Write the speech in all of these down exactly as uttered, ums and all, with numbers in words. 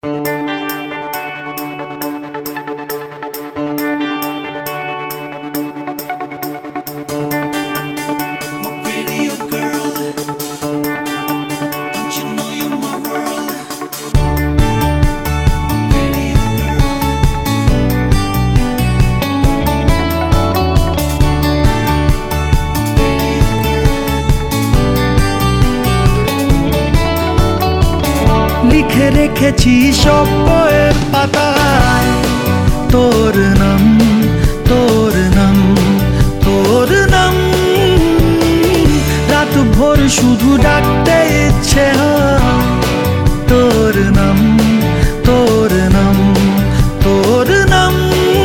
লিখে রেখেছি সব বইয়ের পাতায় তোর নাম, তোর নাম, তোর নাম। রাত ভোর শুধু ডাকতে ইচ্ছে হয় তোর নাম, তোর নাম, তোর নাম।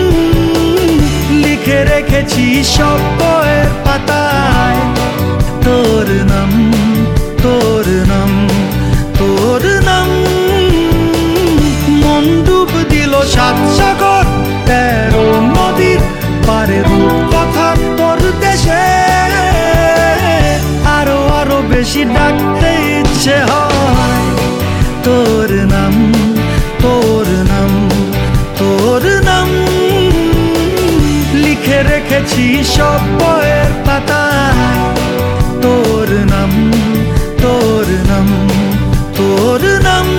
লিখে রেখেছি সব বইয়ের পাতায় তোর নাম, তোর নাম, তোর নাম। মন ডুব দিল সাত সাগর তেরো নদীর পারে রূপকথা তোর দেশে। আরো আরো বেশি ডাকতে ইচ্ছে হয় তোর নাম, তোর নাম, তোর নাম। লিখে রেখেছি সব বইয়ের পাতায় তোর নাম, তোর নাম, তোর নাম।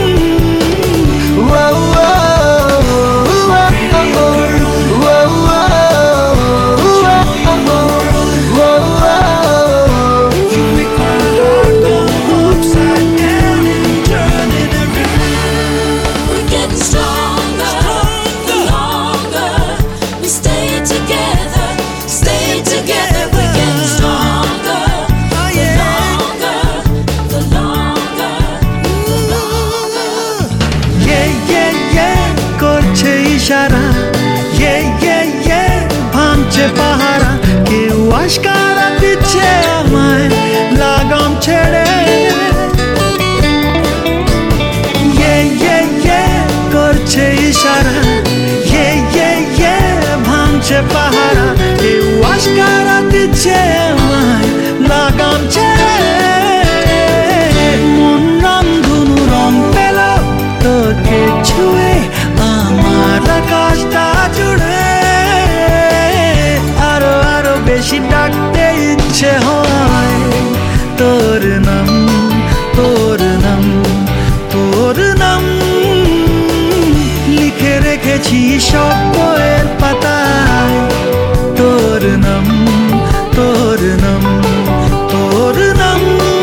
ইশারা ইয়ে ইয়ে ইয়ে ভাঙছে পাহারা, কেউ আশকারা দিচ্ছে আমায় লাগাম ছেড়ে। ইয়ে ইয়ে ইয়ে করছে ইশারা ইয়ে ইয়ে ইয়ে ভাঙছে পাহারা, কেউ আশকারা দিচ্ছে আমায় লাগাম ছেড়ে। মন রামধনু রং পেল তোকে ছুঁয়ে আমার আকাশটা জুড়ে। আরো আরো বেশি ডাকতে ইচ্ছে হয় তোর নাম, তোর নাম, তোর নাম। লিখে রেখেছি সব বইয়ের পাতায় তোর নাম, তোর নাম, তোর নাম।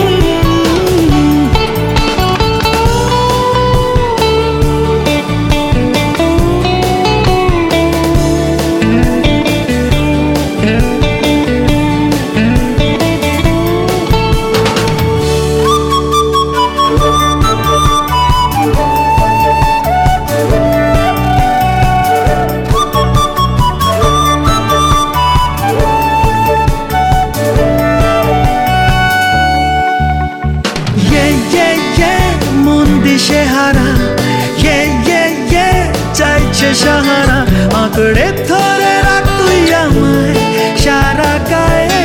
দিশেহারা ইয়ে ইয়ে ইয়ে চাইছে সাহারা, আঁকড়ে ধরে রাখ তুই আমায় সারা গায়ে।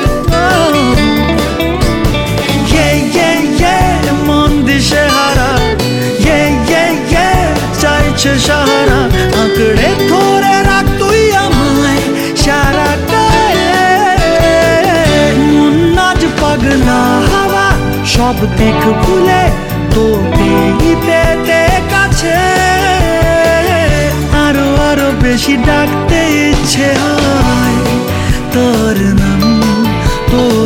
ইয়ে ইয়ে ইয়ে মন দিশেহারা ইয়ে ইয়ে ইয়ে চাইছে সাহারা, আঁকড়ে ধরে রাখ তুই আমায় সারা গায়ে। মন আজ পাগলা হাওয়া সব দিক ভুলে তোকে পেতে কাছে। আরো আরো বেশি ডাকতে ইচ্ছে হয় তোর নাম, তোর